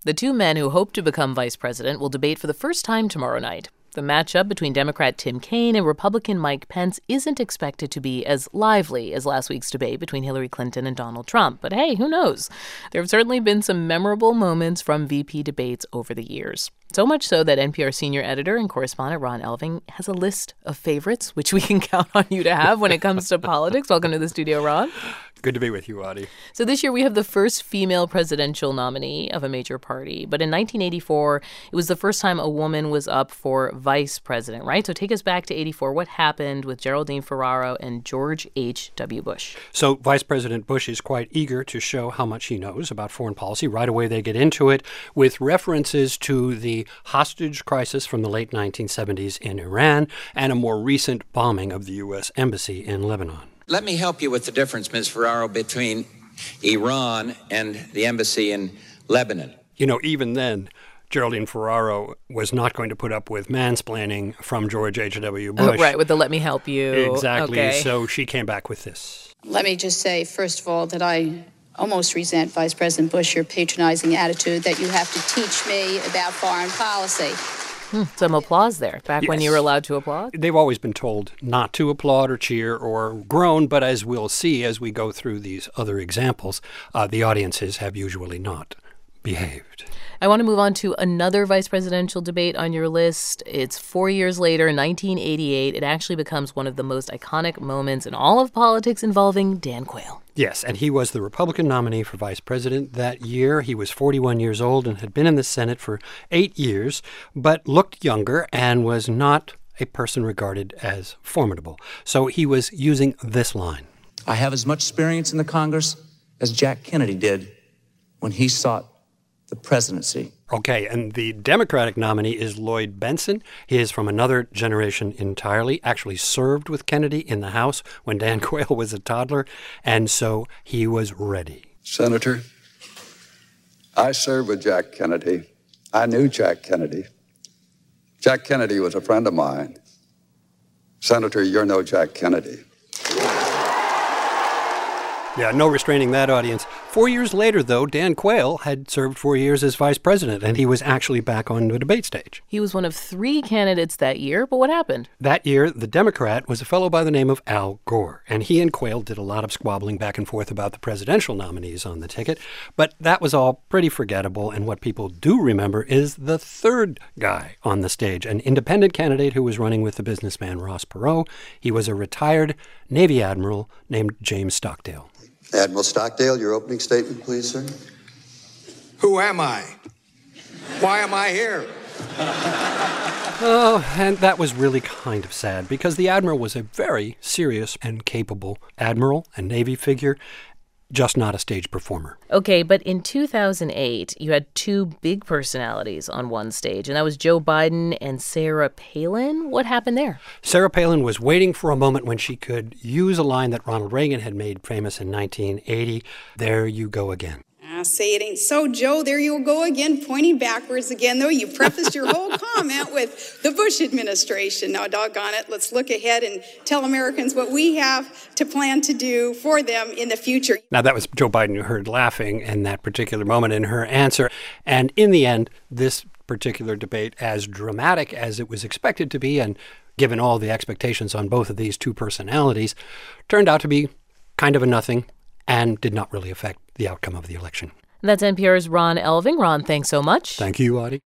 The two men who hope to become vice president will debate for the first time tomorrow night. The matchup between Democrat Tim Kaine and Republican Mike Pence isn't expected to be as lively as last week's debate between Hillary Clinton and Donald Trump. But hey, who knows? There have certainly been some memorable moments from VP debates over the years. So much so that NPR senior editor and correspondent Ron Elving has a list of favorites, which we can count on you to have when it comes to politics. Welcome to the studio, Ron. Good to be with you, Audie. So this year we have the first female presidential nominee of a major party. But in 1984, it was the first time a woman was up for vice president, right? So take us back to 84. What happened with Geraldine Ferraro and George H.W. Bush? So Vice President Bush is quite eager to show how much he knows about foreign policy. Right away, they get into it with references to the hostage crisis from the late 1970s in Iran and a more recent bombing of the U.S. Embassy in Lebanon. Let me help you with the difference, Ms. Ferraro, between Iran and the embassy in Lebanon. You know, even then, Geraldine Ferraro was not going to put up with mansplaining from George H.W. Bush. Oh, right, with the let me help you. Exactly. Okay. So she came back with this. Let me just say, first of all, that I almost resent, Vice President Bush, your patronizing attitude that you have to teach me about foreign policy. Some applause there, back when Yes. you were allowed to applaud. They've always been told not to applaud or cheer or groan, but as we'll see as we go through these other examples, the audiences have usually not behaved. I want to move on to another vice presidential debate on your list. It's 4 years later, 1988. It actually becomes one of the most iconic moments in all of politics involving Dan Quayle. Yes, and he was the Republican nominee for vice president that year. He was 41 years old and had been in the Senate for 8 years, but looked younger and was not a person regarded as formidable. So he was using this line. I have as much experience in the Congress as Jack Kennedy did when he sought the presidency. Okay, and the Democratic nominee is Lloyd Bentsen. He is from another generation entirely, actually served with Kennedy in the House when Dan Quayle was a toddler, and so he was ready. Senator, I served with Jack Kennedy. I knew Jack Kennedy. Jack Kennedy was a friend of mine. Senator, you're no Jack Kennedy. Yeah, no restraining that audience. 4 years later, though, Dan Quayle had served 4 years as vice president, and he was actually back on the debate stage. He was one of 3 candidates that year, but what happened? That year, the Democrat was a fellow by the name of Al Gore, and he and Quayle did a lot of squabbling back and forth about the presidential nominees on the ticket, but that was all pretty forgettable, and what people do remember is the third guy on the stage, an independent candidate who was running with the businessman Ross Perot. He was a retired Navy admiral named James Stockdale. Admiral Stockdale, your opening statement, please, sir. Who am I? Why am I here? Oh, and that was really kind of sad because the admiral was a very serious and capable admiral and Navy figure, just not a stage performer. Okay, but in 2008, you had 2 big personalities on one stage, and that was Joe Biden and Sarah Palin. What happened there? Sarah Palin was waiting for a moment when she could use a line that Ronald Reagan had made famous in 1980, "There you go again." I say it ain't so, Joe. There you go again, pointing backwards again, though. You prefaced your whole comment with the Bush administration. Now, doggone it, let's look ahead and tell Americans what we have to plan to do for them in the future. Now, that was Joe Biden who heard laughing in that particular moment in her answer. And in the end, this particular debate, as dramatic as it was expected to be, and given all the expectations on both of these 2 personalities, turned out to be kind of a nothing and did not really affect the outcome of the election. That's NPR's Ron Elving. Ron, thanks so much. Thank you, Audie.